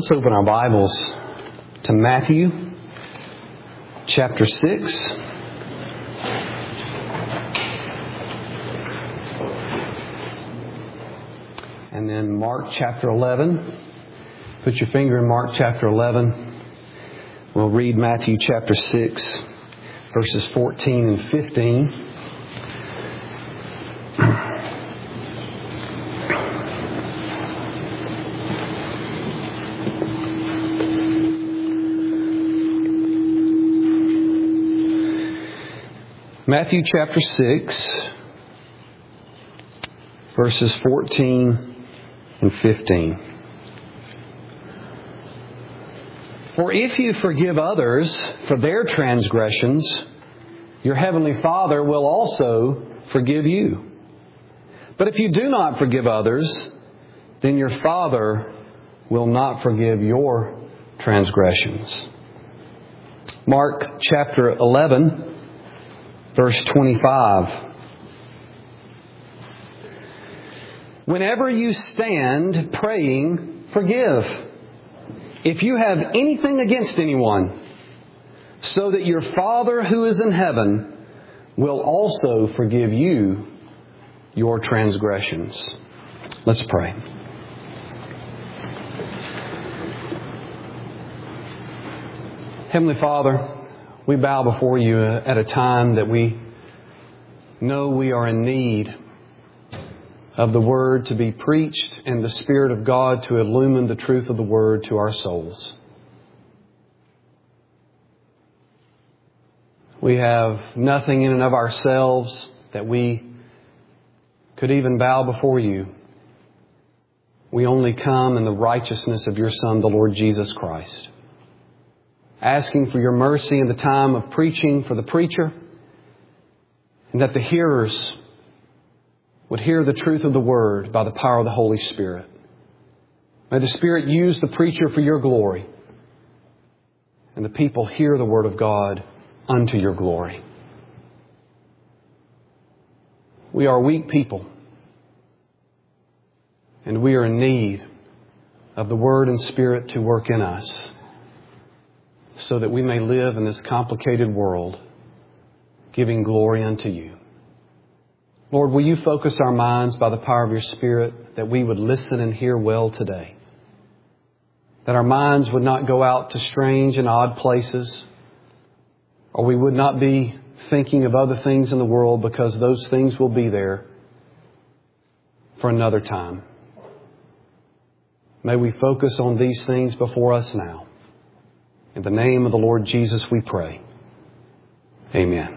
Let's open our Bibles to Matthew chapter 6. And then Mark chapter 11. Put your finger in Mark chapter 11. We'll read Matthew chapter 6, verses 14 and 15. Matthew chapter 6, verses 14 and 15. For if you forgive others for their transgressions, your heavenly Father will also forgive you. But if you do not forgive others, then your Father will not forgive your transgressions. Mark chapter 11. Verse 25. Whenever you stand praying, forgive, if you have anything against anyone, so that your Father who is in heaven will also forgive you your transgressions. Let's pray. Heavenly Father, we bow before you at a time that we know we are in need of the Word to be preached and the Spirit of God to illumine the truth of the Word to our souls. We have nothing in and of ourselves that we could even bow before you. We only come in the righteousness of your Son, the Lord Jesus Christ. Asking for your mercy in the time of preaching for the preacher, and that the hearers would hear the truth of the Word by the power of the Holy Spirit. May the Spirit use the preacher for your glory, and the people hear the Word of God unto your glory. We are weak people, and we are in need of the Word and Spirit to work in us, so that we may live in this complicated world, giving glory unto you. Lord, will you focus our minds by the power of your Spirit, that we would listen and hear well today? That our minds would not go out to strange and odd places, or we would not be thinking of other things in the world, because those things will be there for another time. May we focus on these things before us now. In the name of the Lord Jesus we pray. Amen.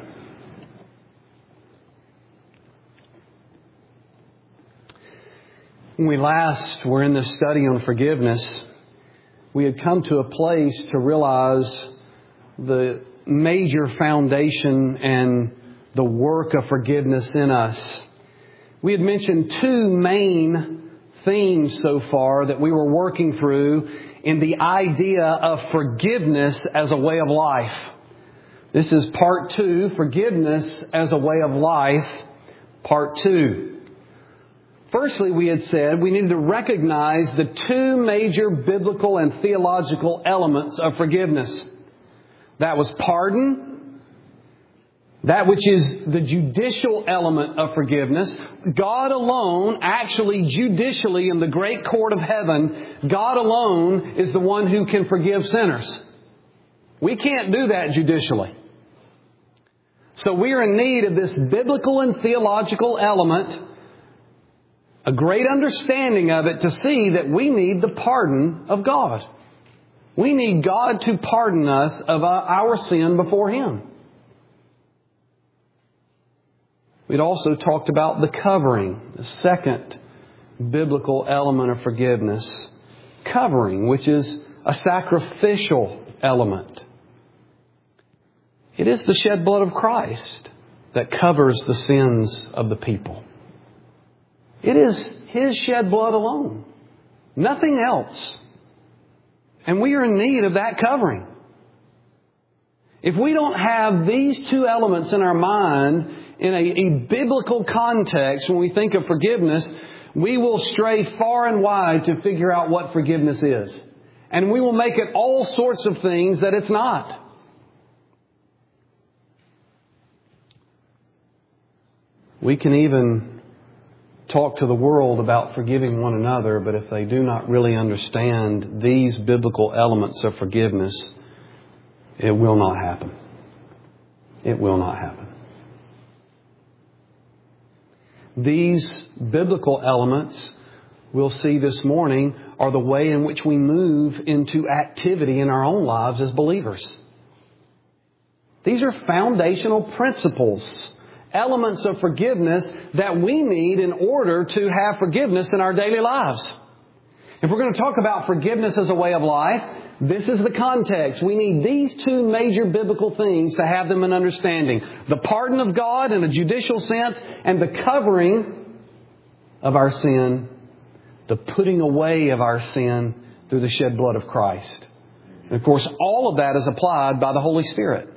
When we last were in this study on forgiveness, we had come to a place to realize the major foundation and the work of forgiveness in us. We had mentioned two main themes so far that we were working through in the idea of forgiveness as a way of life. This is part 2, forgiveness as a way of life, part 2. Firstly, we had said we needed to recognize the two major biblical and theological elements of forgiveness. That was pardon, that which is the judicial element of forgiveness. God alone, actually judicially in the great court of heaven, God alone is the one who can forgive sinners. We can't do that judicially. So we are in need of this biblical and theological element, a great understanding of it, to see that we need the pardon of God. We need God to pardon us of our sin before Him. We'd also talked about the covering, the second biblical element of forgiveness. Covering, which is a sacrificial element. It is the shed blood of Christ that covers the sins of the people. It is His shed blood alone. Nothing else. And we are in need of that covering. If we don't have these two elements in our mind in a biblical context, when we think of forgiveness, we will stray far and wide to figure out what forgiveness is. And we will make it all sorts of things that it's not. We can even talk to the world about forgiving one another, but if they do not really understand these biblical elements of forgiveness, it will not happen. It will not happen. These biblical elements we'll see this morning are the way in which we move into activity in our own lives as believers. These are foundational principles, elements of forgiveness that we need in order to have forgiveness in our daily lives. If we're going to talk about forgiveness as a way of life, this is the context. We need these two major biblical things to have them in understanding. The pardon of God in a judicial sense and the covering of our sin, the putting away of our sin through the shed blood of Christ. And of course, all of that is applied by the Holy Spirit.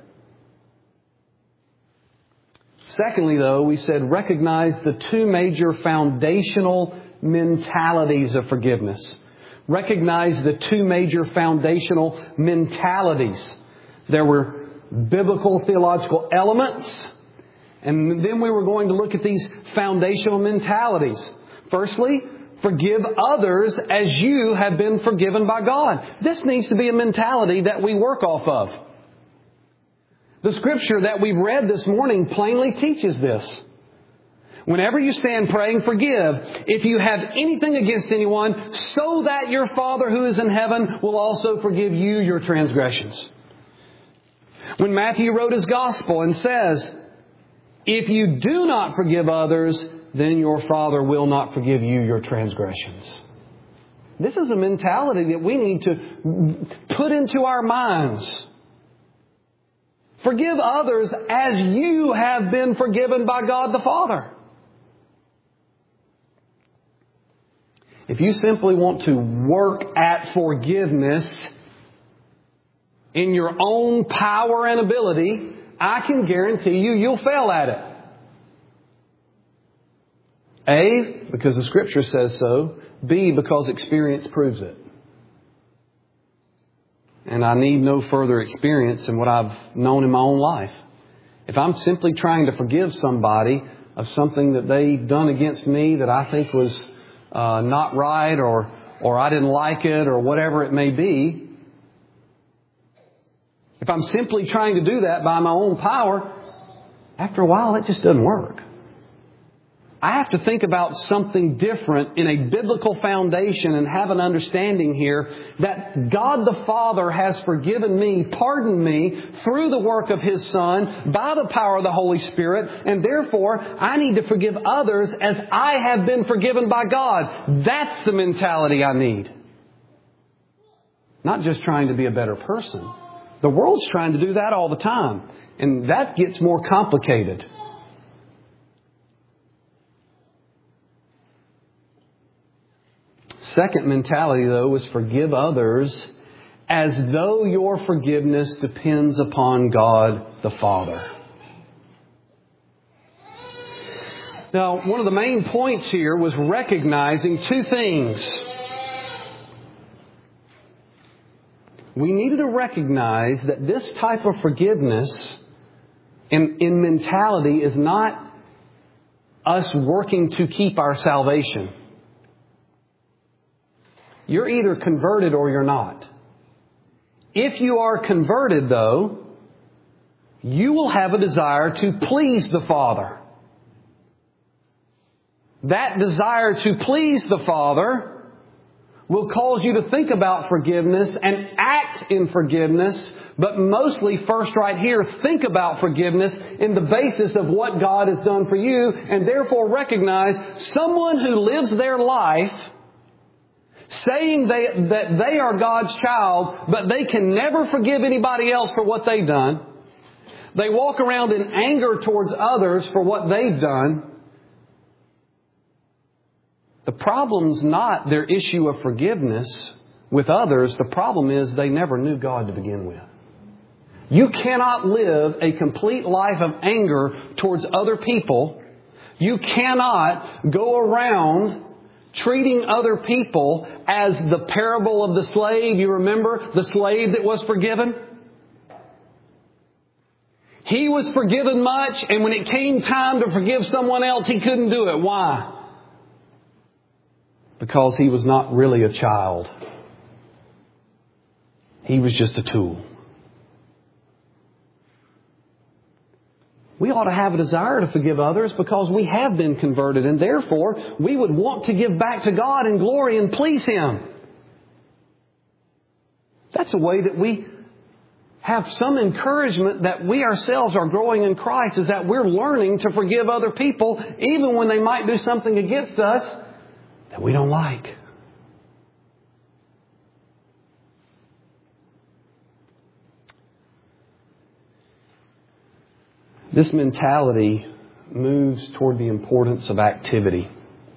Secondly, though, we said recognize the two major foundational mentalities of forgiveness. Recognize the two major foundational mentalities. There were biblical theological elements, and then we were going to look at these foundational mentalities. Firstly, forgive others as you have been forgiven by God. This needs to be a mentality that we work off of. The scripture that we've read this morning plainly teaches this. Whenever you stand praying, forgive if you have anything against anyone, so that your Father who is in heaven will also forgive you your transgressions. When Matthew wrote his gospel and says, if you do not forgive others, then your Father will not forgive you your transgressions. This is a mentality that we need to put into our minds. Forgive others as you have been forgiven by God the Father. If you simply want to work at forgiveness in your own power and ability, I can guarantee you'll fail at it. A, because the Scripture says so. B, because experience proves it. And I need no further experience than what I've known in my own life. If I'm simply trying to forgive somebody of something that they've done against me that I think was not right or I didn't like it or whatever it may be, if I'm simply trying to do that by my own power, after a while it just doesn't work. I have to think about something different in a biblical foundation and have an understanding here that God the Father has forgiven me, pardoned me through the work of His Son by the power of the Holy Spirit, and therefore I need to forgive others as I have been forgiven by God. That's the mentality I need. Not just trying to be a better person. The world's trying to do that all the time, and that gets more complicated. Second mentality, though, is forgive others as though your forgiveness depends upon God the Father. Now, one of the main points here was recognizing two things. We needed to recognize that this type of forgiveness in mentality is not us working to keep our salvation. You're either converted or you're not. If you are converted, though, you will have a desire to please the Father. That desire to please the Father will cause you to think about forgiveness and act in forgiveness, but mostly, first right here, think about forgiveness in the basis of what God has done for you, and therefore recognize someone who lives their life saying that they are God's child, but they can never forgive anybody else for what they've done. They walk around in anger towards others for what they've done. The problem's not their issue of forgiveness with others. The problem is they never knew God to begin with. You cannot live a complete life of anger towards other people. You cannot go around treating other people as the parable of the slave. You remember the slave that was forgiven? He was forgiven much, and when it came time to forgive someone else, he couldn't do it. Why? Because he was not really a child. He was just a tool. We ought to have a desire to forgive others because we have been converted, and therefore we would want to give back to God in glory and please Him. That's a way that we have some encouragement that we ourselves are growing in Christ, is that we're learning to forgive other people even when they might do something against us that we don't like. This mentality moves toward the importance of activity.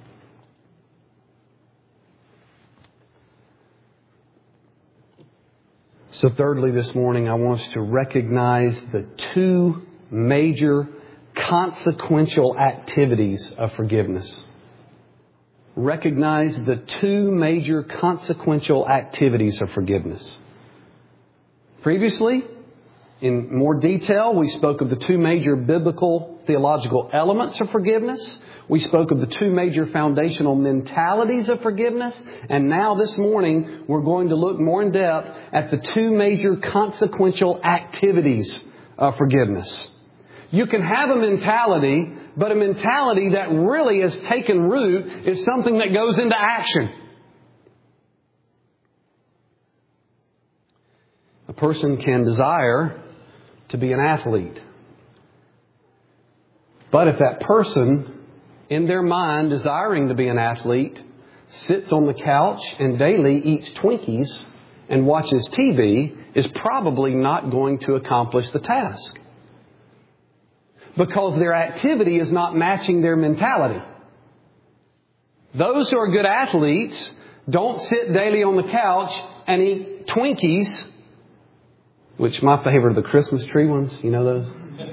So thirdly, this morning, I want us to recognize the two major consequential activities of forgiveness. Recognize the two major consequential activities of forgiveness. Previously, in more detail, we spoke of the two major biblical theological elements of forgiveness. We spoke of the two major foundational mentalities of forgiveness. And now this morning, we're going to look more in depth at the two major consequential activities of forgiveness. You can have a mentality, but a mentality that really has taken root is something that goes into action. A person can desire to be an athlete. But if that person, in their mind, desiring to be an athlete, sits on the couch and daily eats Twinkies and watches TV, is probably not going to accomplish the task. Because their activity is not matching their mentality. Those who are good athletes don't sit daily on the couch and eat Twinkies, which my favorite are the Christmas tree ones. You know those?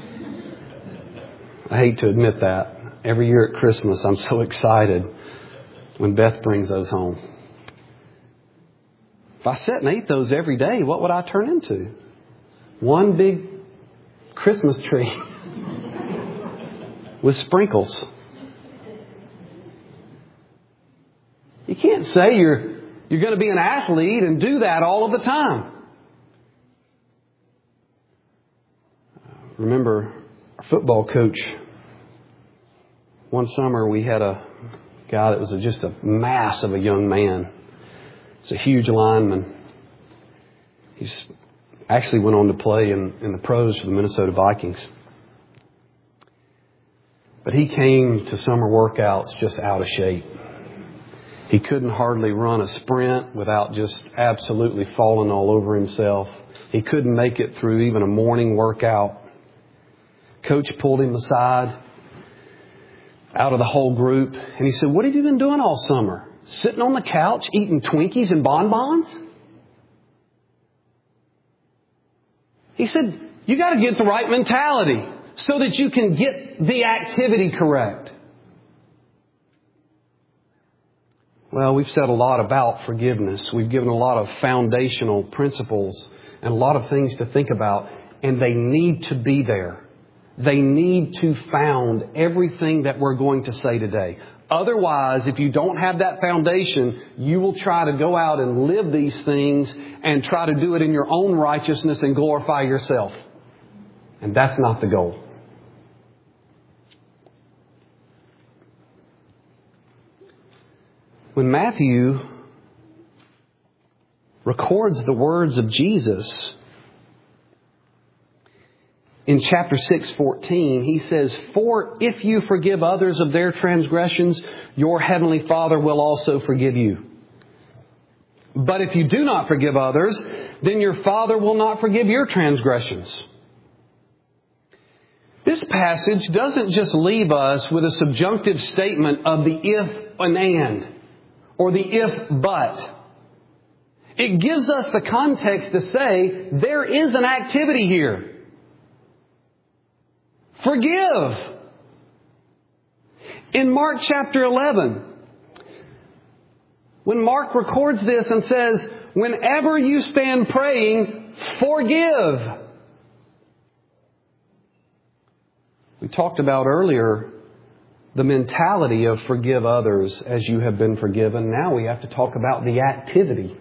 I hate to admit that. Every year at Christmas, I'm so excited when Beth brings those home. If I sat and ate those every day, what would I turn into? One big Christmas tree with sprinkles. You can't say you're going to be an athlete and do that all of the time. Remember, our football coach, one summer we had a guy that was just a mass of a young man. He's a huge lineman. He's actually went on to play in the pros for the Minnesota Vikings. But he came to summer workouts just out of shape. He couldn't hardly run a sprint without just absolutely falling all over himself. He couldn't make it through even a morning workout. Coach pulled him aside out of the whole group, and he said, "What have you been doing all summer? Sitting on the couch eating Twinkies and bonbons?" He said, "You got to get the right mentality so that you can get the activity correct." Well, we've said a lot about forgiveness. We've given a lot of foundational principles and a lot of things to think about, and they need to be there. They need to found everything that we're going to say today. Otherwise, if you don't have that foundation, you will try to go out and live these things and try to do it in your own righteousness and glorify yourself. And that's not the goal. When Matthew records the words of Jesus in chapter 6:14, he says, "For if you forgive others of their transgressions, your heavenly Father will also forgive you. But if you do not forgive others, then your Father will not forgive your transgressions." This passage doesn't just leave us with a subjunctive statement of the if and, or the if but. It gives us the context to say there is an activity here. Forgive. In Mark chapter 11, when Mark records this and says, whenever you stand praying, forgive. We talked about earlier the mentality of forgive others as you have been forgiven. Now we have to talk about the activity.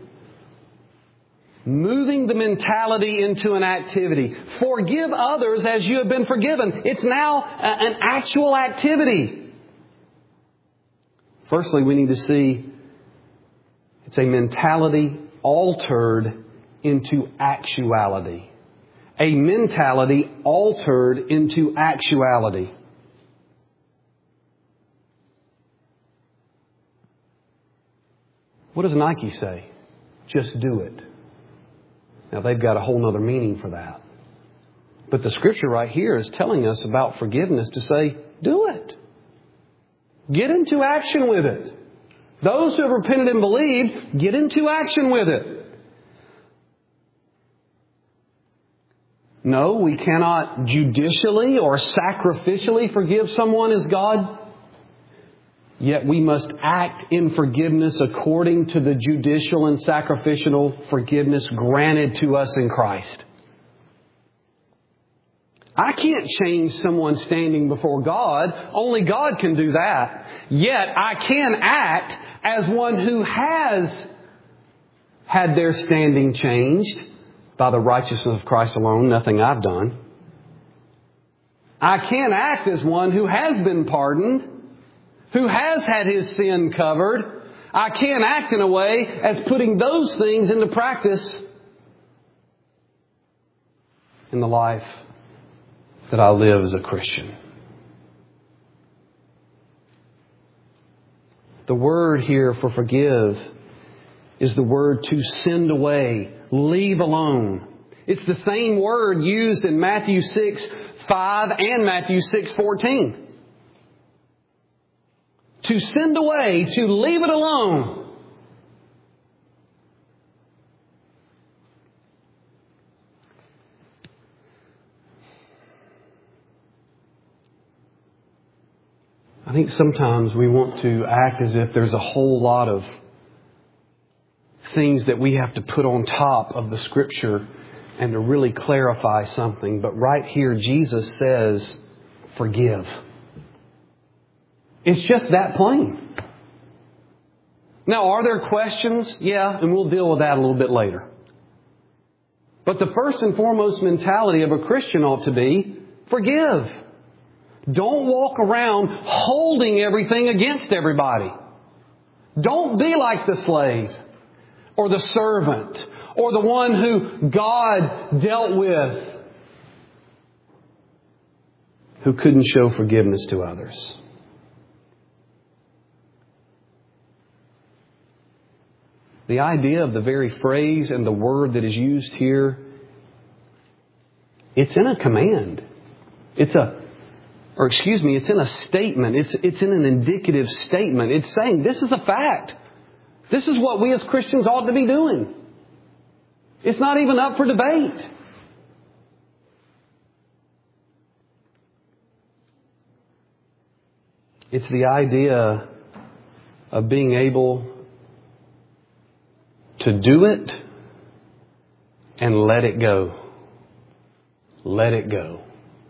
Moving the mentality into an activity. Forgive others as you have been forgiven. It's now an actual activity. Firstly, we need to see it's a mentality altered into actuality. A mentality altered into actuality. What does Nike say? Just do it. Now they've got a whole other meaning for that. But the Scripture right here is telling us about forgiveness to say, do it. Get into action with it. Those who have repented and believed, get into action with it. No, we cannot judicially or sacrificially forgive someone as God. Yet we must act in forgiveness according to the judicial and sacrificial forgiveness granted to us in Christ. I can't change someone standing before God. Only God can do that. Yet I can act as one who has had their standing changed by the righteousness of Christ alone, nothing I've done. I can act as one who has been pardoned, who has had his sin covered. I can act in a way as putting those things into practice in the life that I live as a Christian. The word here for forgive is the word to send away, leave alone. It's the same word used in Matthew 6:5 and Matthew 6:14. To send away, to leave it alone. I think sometimes we want to act as if there's a whole lot of things that we have to put on top of the Scripture and to really clarify something. But right here, Jesus says, forgive. It's just that plain. Now, are there questions? Yeah, and we'll deal with that a little bit later. But the first and foremost mentality of a Christian ought to be, forgive. Don't walk around holding everything against everybody. Don't be like the slave or the servant or the one who God dealt with who couldn't show forgiveness to others. The idea of the very phrase and the word that is used here, it's in a command. It's in a statement. It's in an indicative statement. It's saying this is a fact. This is what we as Christians ought to be doing. It's not even up for debate. It's the idea of being able to do it and let it go. Let it go.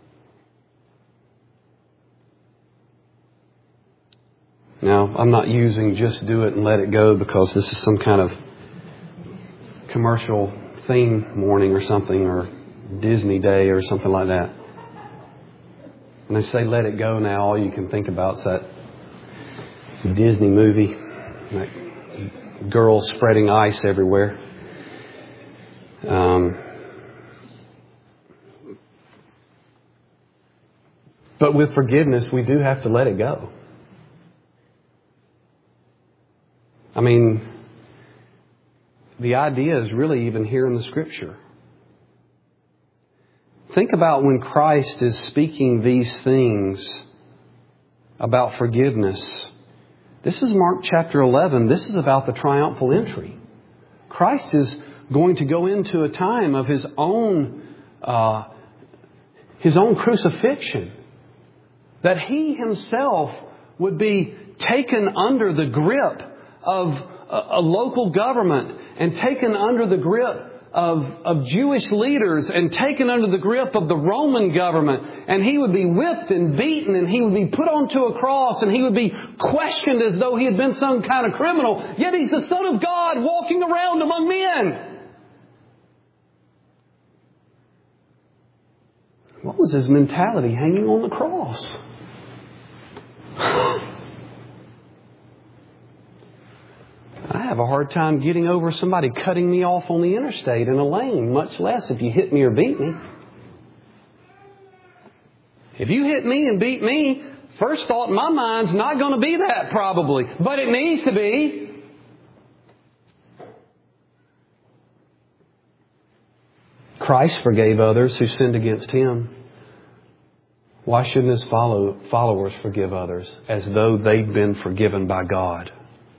Now, I'm not using just do it and let it go because this is some kind of commercial theme morning or something, or Disney Day or something like that. When they say let it go now, all you can think about is that Disney movie, that girl spreading ice everywhere. But with forgiveness, we do have to let it go. I mean, the idea is really even here in the Scripture. Think about when Christ is speaking these things about forgiveness. This is Mark chapter 11. This is about the triumphal entry. Christ is going to go into a time of His own crucifixion. That He Himself would be taken under the grip of a local government and taken under the grip of Jewish leaders and taken under the grip of the Roman government. And He would be whipped and beaten, and He would be put onto a cross, and He would be questioned as though He had been some kind of criminal. Yet He's the Son of God walking around among men. What was His mentality hanging on the cross? I have a hard time getting over somebody cutting me off on the interstate in a lane, much less if you hit me or beat me. If you hit me and beat me, first thought in my mind's not going to be that probably, but it needs to be. Christ forgave others who sinned against Him. Why shouldn't His followers forgive others as though they'd been forgiven by God?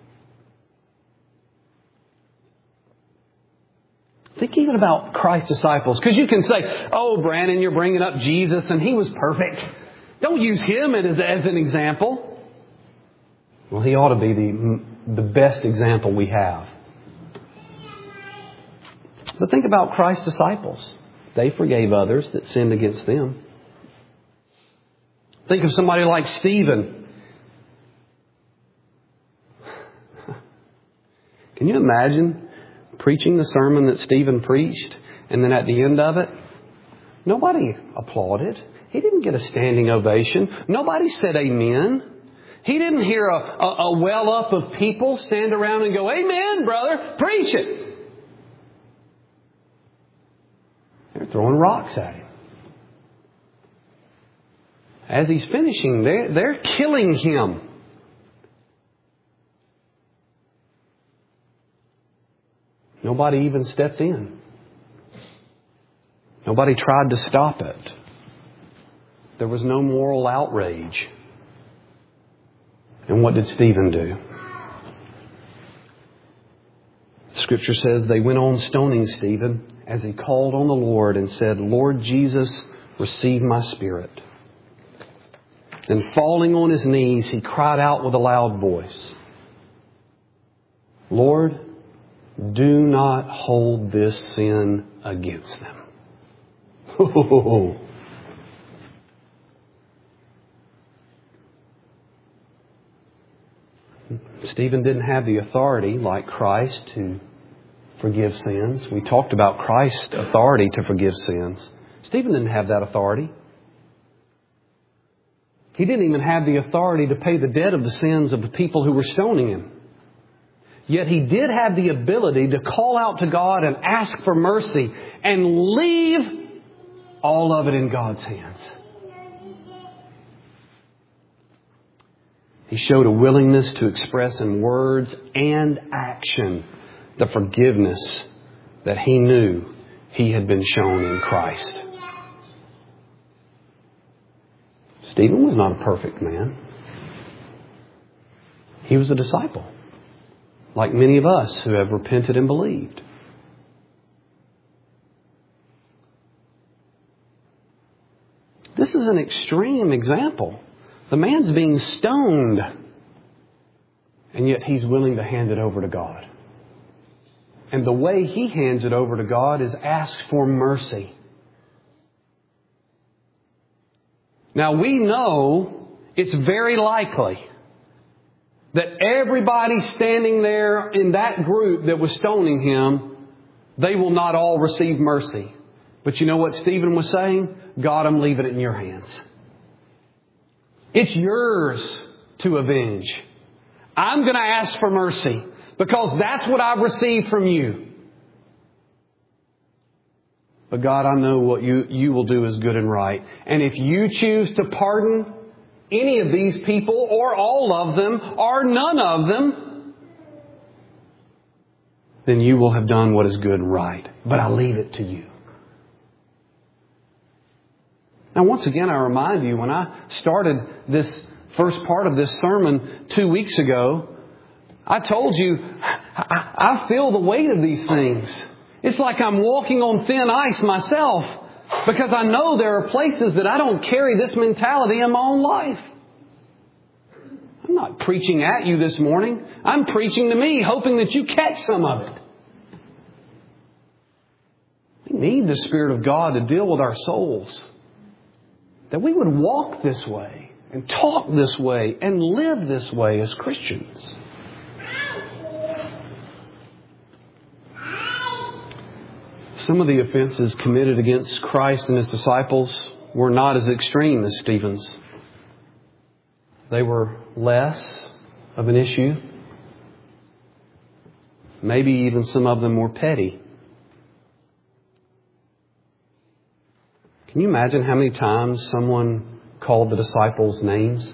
Think even about Christ's disciples. Because you can say, oh, Brandon, you're bringing up Jesus and He was perfect. Don't use Him as an example. Well, He ought to be the best example we have. But think about Christ's disciples. They forgave others that sinned against them. Think of somebody like Stephen. Can you imagine preaching the sermon that Stephen preached, and then at the end of it, nobody applauded. He didn't get a standing ovation. Nobody said amen. He didn't hear a well up of people stand around and go, amen, brother, preach it. They're throwing rocks at him. As he's finishing, they're killing him. Nobody even stepped in. Nobody tried to stop it. There was no moral outrage. And what did Stephen do? Scripture says they went on stoning Stephen as he called on the Lord and said, Lord Jesus, receive my spirit. And falling on his knees, he cried out with a loud voice, Lord, do not hold this sin against them. Stephen didn't have the authority like Christ to forgive sins. We talked about Christ's authority to forgive sins. Stephen didn't have that authority. He didn't even have the authority to pay the debt of the sins of the people who were stoning him. Yet he did have the ability to call out to God and ask for mercy and leave all of it in God's hands. He showed a willingness to express in words and action the forgiveness that he knew he had been shown in Christ. Stephen was not a perfect man. He was a disciple, like many of us who have repented and believed. This is an extreme example. The man's being stoned, and yet he's willing to hand it over to God. And the way he hands it over to God is ask for mercy. Now we know it's very likely that everybody standing there in that group that was stoning him, they will not all receive mercy. But you know what Stephen was saying? God, I'm leaving it in your hands. It's yours to avenge. I'm going to ask for mercy because that's what I've received from you. But God, I know what you will do is good and right. And if you choose to pardon any of these people or all of them or none of them, then you will have done what is good and right. But I leave it to you. Now, once again, I remind you, when I started this first part of this sermon 2 weeks ago, I told you I feel the weight of these things. It's like I'm walking on thin ice myself because I know there are places that I don't carry this mentality in my own life. I'm not preaching at you this morning. I'm preaching to me, hoping that you catch some of it. We need the Spirit of God to deal with our souls. That we would walk this way and talk this way and live this way as Christians. Some of the offenses committed against Christ and His disciples were not as extreme as Stephen's. They were less of an issue. Maybe even some of them were petty. Can you imagine how many times someone called the disciples names?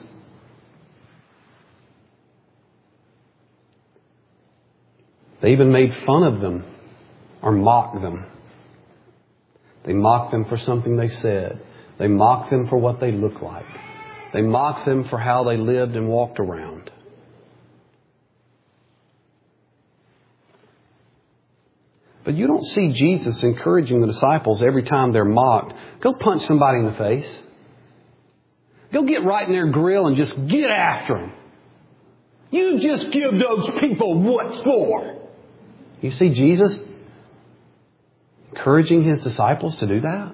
They even made fun of them or mocked them. They mocked them for something they said. They mocked them for what they looked like. They mocked them for how they lived and walked around. But you don't see Jesus encouraging the disciples every time they're mocked. Go punch somebody in the face. Go get right in their grill and just get after them. You just give those people what for. You see Jesus encouraging His disciples to do that?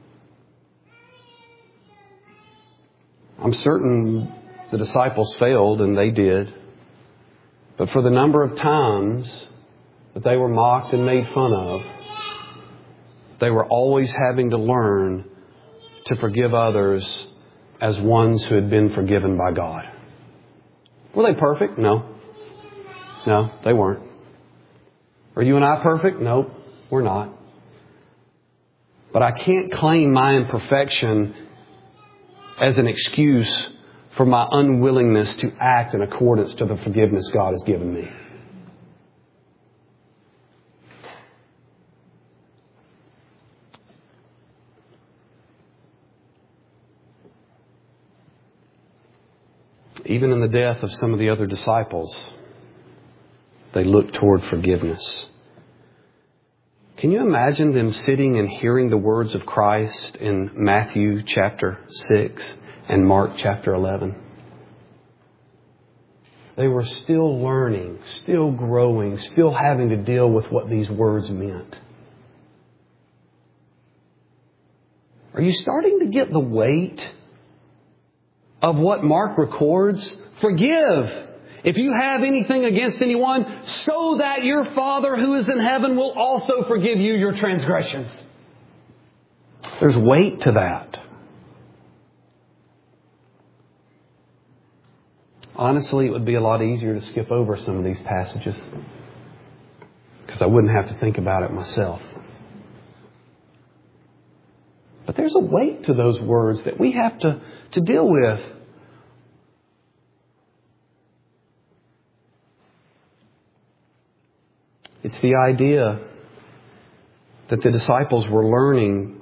I'm certain the disciples failed, and they did. But for the number of times that they were mocked and made fun of, they were always having to learn to forgive others as ones who had been forgiven by God. Were they perfect? No. No, they weren't. Are you and I perfect? No, we're not. But I can't claim my imperfection as an excuse for my unwillingness to act in accordance to the forgiveness God has given me. Even in the death of some of the other disciples, they looked toward forgiveness. Can you imagine them sitting and hearing the words of Christ in Matthew chapter 6 and Mark chapter 11? They were still learning, still growing, still having to deal with what these words meant. Are you starting to get the weight of what Mark records? Forgive if you have anything against anyone, so that your Father who is in heaven will also forgive you your transgressions. There's weight to that. Honestly, it would be a lot easier to skip over some of these passages because I wouldn't have to think about it myself. But there's a weight to those words that we have to deal with. It's the idea that the disciples were learning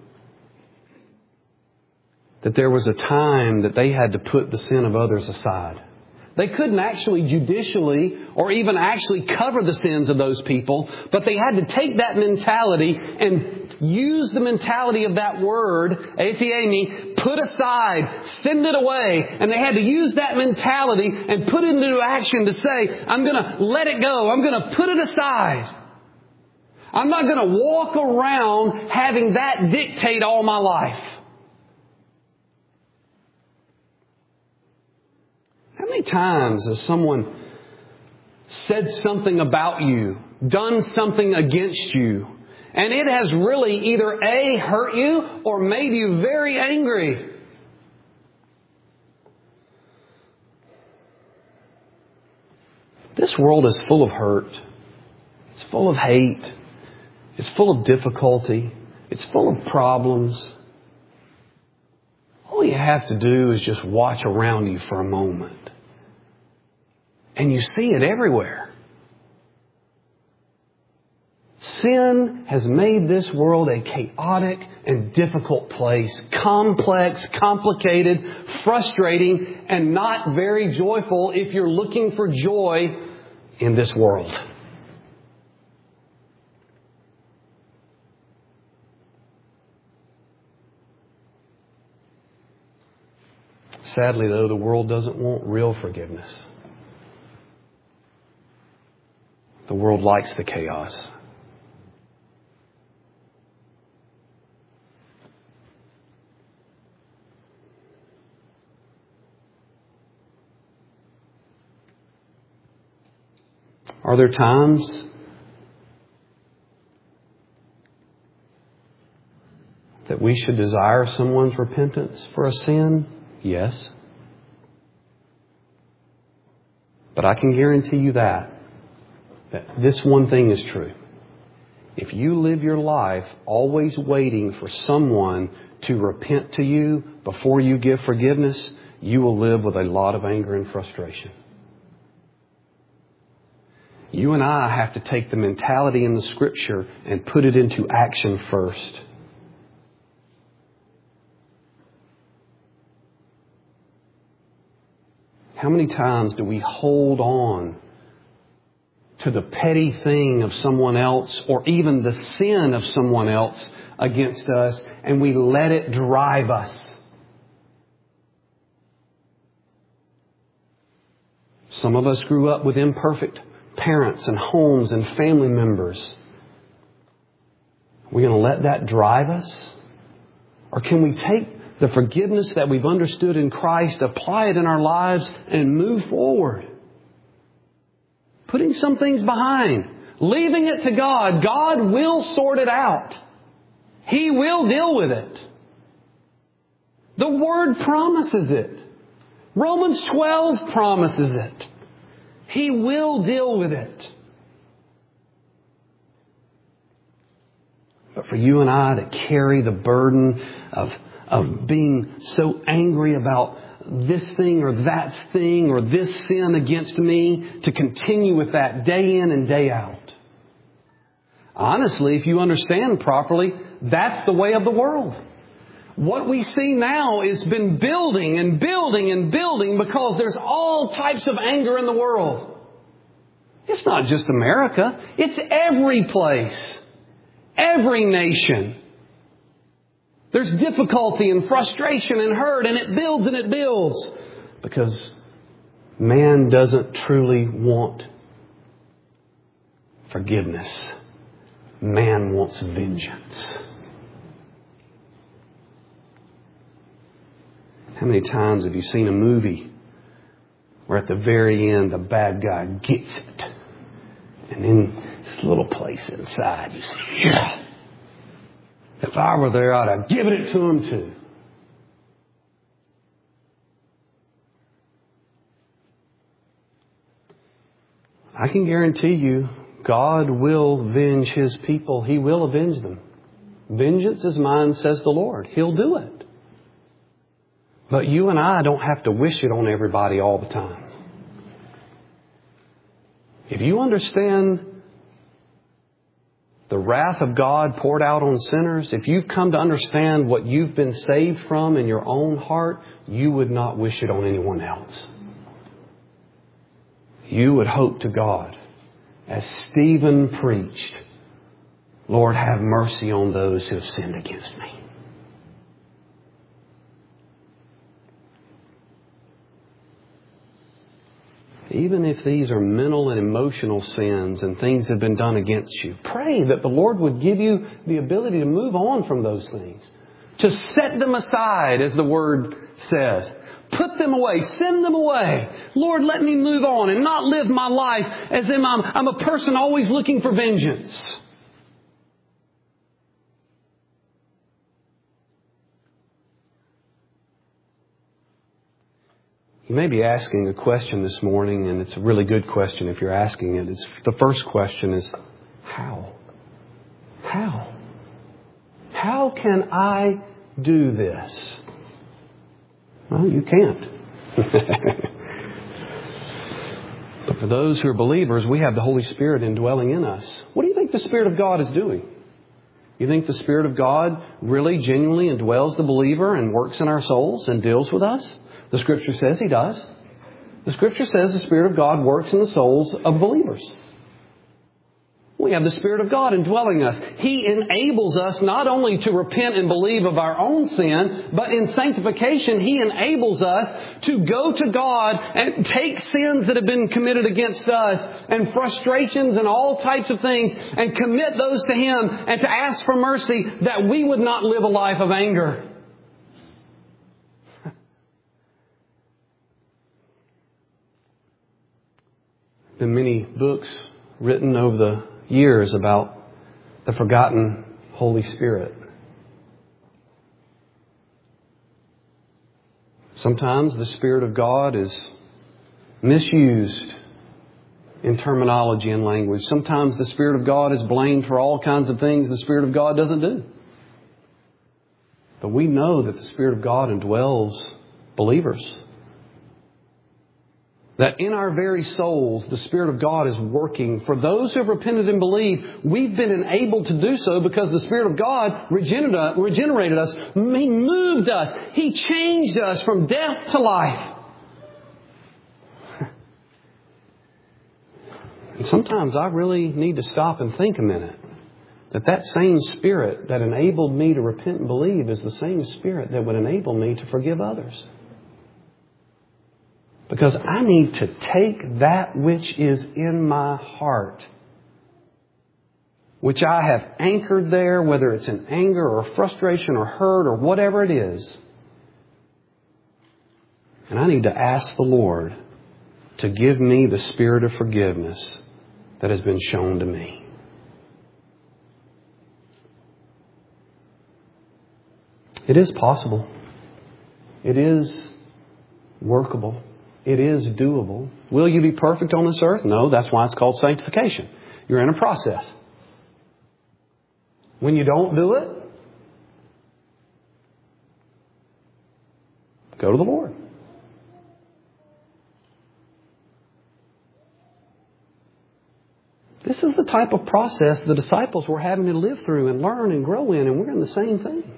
that there was a time that they had to put the sin of others aside. They couldn't actually judicially or even actually cover the sins of those people, but they had to take that mentality and use the mentality of that word, aphiemi, put aside, send it away. And they had to use that mentality and put it into action to say, I'm going to let it go. I'm going to put it aside. I'm not going to walk around having that dictate all my life. How many times has someone said something about you, done something against you, and it has really either A, hurt you or made you very angry? This world is full of hurt. It's full of hate. It's full of difficulty. It's full of problems. All you have to do is just watch around you for a moment. And you see it everywhere. Sin has made this world a chaotic and difficult place. Complex, complicated, frustrating, and not very joyful if you're looking for joy in this world. Sadly, though, the world doesn't want real forgiveness. The world likes the chaos. Are there times that we should desire someone's repentance for a sin? Yes. But I can guarantee you that this one thing is true. If you live your life always waiting for someone to repent to you before you give forgiveness, you will live with a lot of anger and frustration. You and I have to take the mentality in the Scripture and put it into action first. How many times do we hold on to the petty thing of someone else or even the sin of someone else against us, and we let it drive us? Some of us grew up with imperfect parents and homes and family members. Are we going to let that drive us? Or can we take the forgiveness that we've understood in Christ, apply it in our lives, and move forward? Putting some things behind. Leaving it to God. God will sort it out. He will deal with it. The Word promises it. Romans 12 promises it. He will deal with it. But for you and I to carry the burden of being so angry about this thing or that thing or this sin against me, to continue with that day in and day out. Honestly, if you understand properly, that's the way of the world. What we see now has been building and building and building because there's all types of anger in the world. It's not just America. It's every place. Every nation. There's difficulty and frustration and hurt, and it builds and it builds. Because man doesn't truly want forgiveness. Man wants vengeance. How many times have you seen a movie where at the very end the bad guy gets it? And in this little place inside you say, yeah, if I were there, I'd have given it to him too. I can guarantee you, God will avenge His people. He will avenge them. Vengeance is mine, says the Lord. He'll do it. But you and I don't have to wish it on everybody all the time. If you understand the wrath of God poured out on sinners, if you've come to understand what you've been saved from in your own heart, you would not wish it on anyone else. You would hope to God, as Stephen preached, Lord, have mercy on those who have sinned against me. Even if these are mental and emotional sins and things have been done against you, pray that the Lord would give you the ability to move on from those things. To set them aside, as the Word says. Put them away. Send them away. Lord, let me move on and not live my life as if I'm a person always looking for vengeance. You may be asking a question this morning, and it's a really good question if you're asking it. The first question is, how? How? How can I do this? Well, you can't. But for those who are believers, we have the Holy Spirit indwelling in us. What do you think the Spirit of God is doing? You think the Spirit of God really genuinely indwells the believer and works in our souls and deals with us? The Scripture says He does. The Scripture says the Spirit of God works in the souls of believers. We have the Spirit of God indwelling us. He enables us not only to repent and believe of our own sin, but in sanctification, He enables us to go to God and take sins that have been committed against us and frustrations and all types of things and commit those to Him and to ask for mercy that we would not live a life of anger. There have been many books written over the years about the forgotten Holy Spirit. Sometimes the Spirit of God is misused in terminology and language. Sometimes the Spirit of God is blamed for all kinds of things the Spirit of God doesn't do. But we know that the Spirit of God indwells believers. That in our very souls, the Spirit of God is working. For those who have repented and believed, we've been enabled to do so because the Spirit of God regenerated us. He moved us. He changed us from death to life. And sometimes I really need to stop and think a minute. That same Spirit that enabled me to repent and believe is the same Spirit that would enable me to forgive others. Because I need to take that which is in my heart, which I have anchored there, whether it's in anger or frustration or hurt or whatever it is, and I need to ask the Lord to give me the spirit of forgiveness that has been shown to me. It is possible. It is workable. It is doable. Will you be perfect on this earth? No, that's why it's called sanctification. You're in a process. When you don't do it, go to the Lord. This is the type of process the disciples were having to live through and learn and grow in, and we're in the same thing.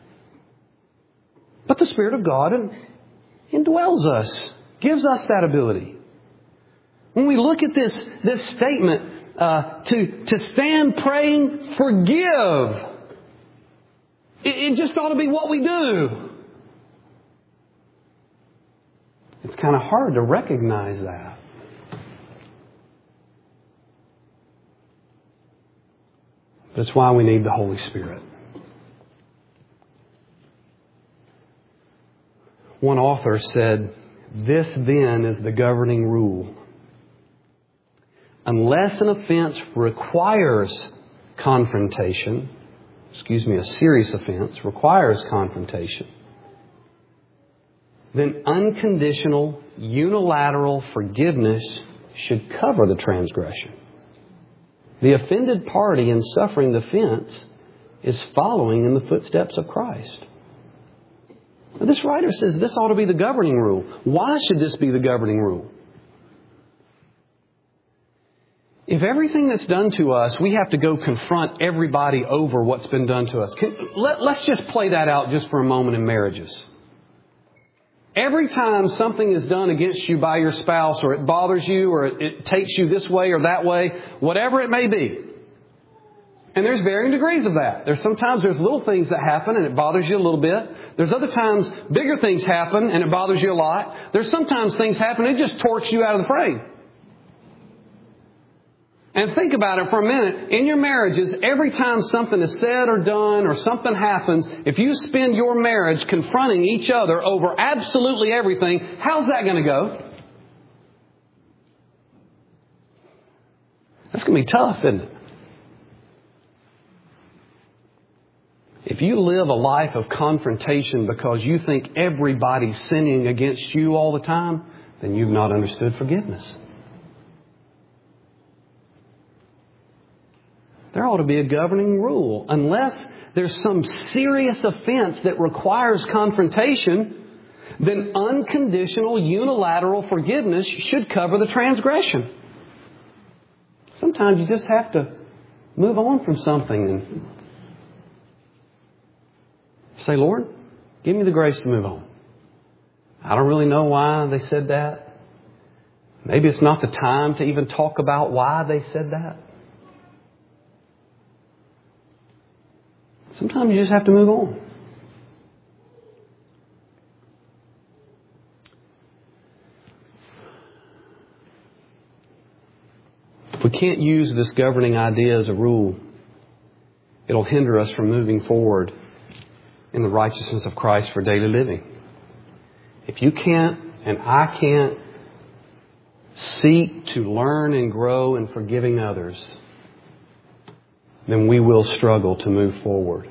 But the Spirit of God indwells us. Gives us that ability. When we look at this statement, to stand praying, forgive. It just ought to be what we do. It's kind of hard to recognize that. But it's why we need the Holy Spirit. One author said, "This then is the governing rule. Unless an offense requires confrontation, a serious offense requires confrontation, then unconditional, unilateral forgiveness should cover the transgression. The offended party in suffering the offense is following in the footsteps of Christ." This writer says this ought to be the governing rule. Why should this be the governing rule? If everything that's done to us, we have to go confront everybody over what's been done to us. Let's just play that out just for a moment in marriages. Every time something is done against you by your spouse, or it bothers you, or it takes you this way or that way, whatever it may be. And there's varying degrees of that. Sometimes there's little things that happen and it bothers you a little bit. There's other times bigger things happen and it bothers you a lot. There's sometimes things happen and it just torques you out of the frame. And think about it for a minute. In your marriages, every time something is said or done or something happens, if you spend your marriage confronting each other over absolutely everything, how's that going to go? That's going to be tough, isn't it? If you live a life of confrontation because you think everybody's sinning against you all the time, then you've not understood forgiveness. There ought to be a governing rule. Unless there's some serious offense that requires confrontation, then unconditional, unilateral forgiveness should cover the transgression. Sometimes you just have to move on from something and say, "Lord, give me the grace to move on. I don't really know why they said that. Maybe it's not the time to even talk about why they said that. Sometimes you just have to move on. If we can't use this governing idea as a rule, it'll hinder us from moving forward in the righteousness of Christ for daily living. If you can't and I can't seek to learn and grow in forgiving others, then we will struggle to move forward.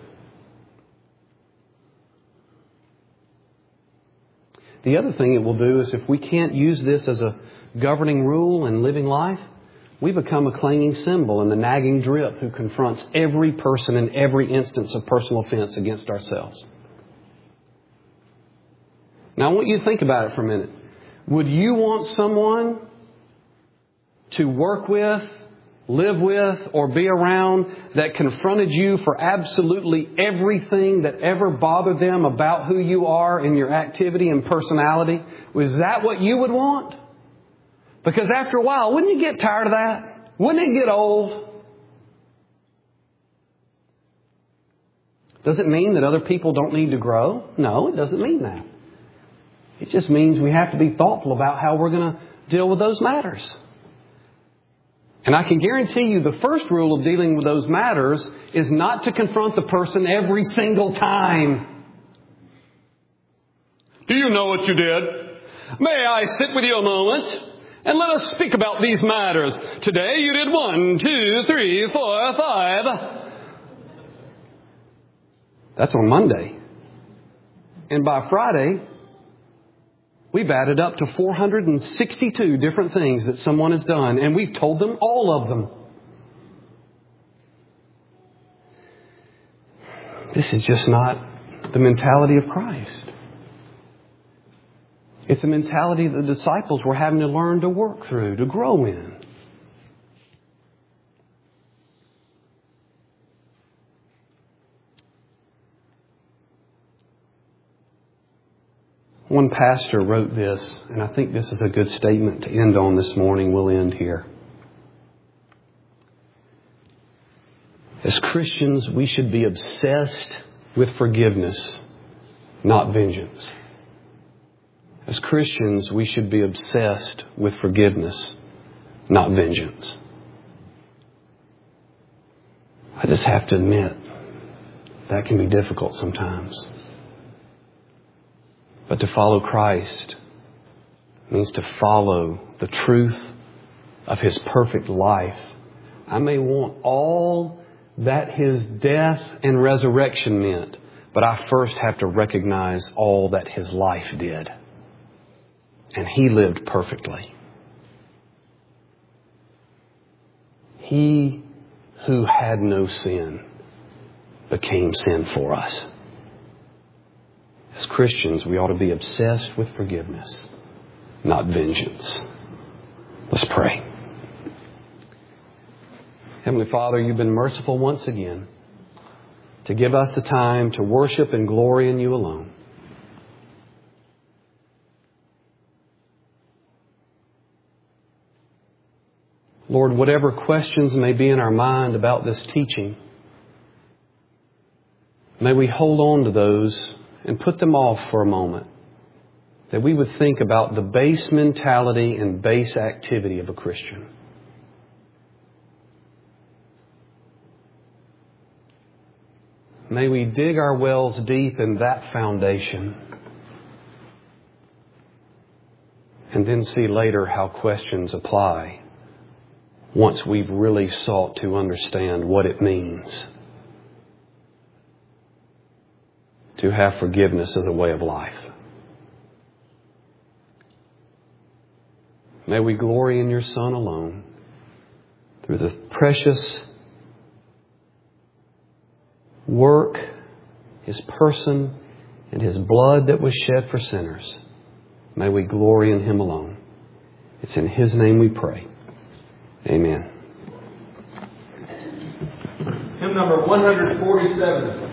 The other thing it will do is if we can't use this as a governing rule in living life, we become a clanging cymbal and the nagging drip who confronts every person in every instance of personal offense against ourselves. Now I want you to think about it for a minute. Would you want someone to work with, live with, or be around that confronted you for absolutely everything that ever bothered them about who you are and your activity and personality? Was that what you would want? Because after a while, wouldn't you get tired of that? Wouldn't it get old? Does it mean that other people don't need to grow? No, it doesn't mean that. It just means we have to be thoughtful about how we're going to deal with those matters. And I can guarantee you the first rule of dealing with those matters is not to confront the person every single time. Do you know what you did? May I sit with you a moment? And let us speak about these matters. Today you did 1, 2, 3, 4, 5. That's on Monday. And by Friday, we've added up to 462 different things that someone has done. And we've told them all of them. This is just not the mentality of Christ. It's a mentality that the disciples were having to learn to work through, to grow in. One pastor wrote this, and I think this is a good statement to end on this morning. We'll end here. As Christians, we should be obsessed with forgiveness, not vengeance. As Christians, we should be obsessed with forgiveness, not vengeance. I just have to admit, that can be difficult sometimes. But to follow Christ means to follow the truth of His perfect life. I may want all that His death and resurrection meant, but I first have to recognize all that His life did. And He lived perfectly. He who had no sin became sin for us. As Christians, we ought to be obsessed with forgiveness, not vengeance. Let's pray. Heavenly Father, You've been merciful once again to give us the time to worship and glory in You alone. Lord, whatever questions may be in our mind about this teaching, may we hold on to those and put them off for a moment. That we would think about the base mentality and base activity of a Christian. May we dig our wells deep in that foundation and then see later how questions apply once we've really sought to understand what it means to have forgiveness as a way of life. May we glory in Your Son alone through the precious work, His person, and His blood that was shed for sinners. May we glory in Him alone. It's in His name we pray. Amen. Hymn number 147.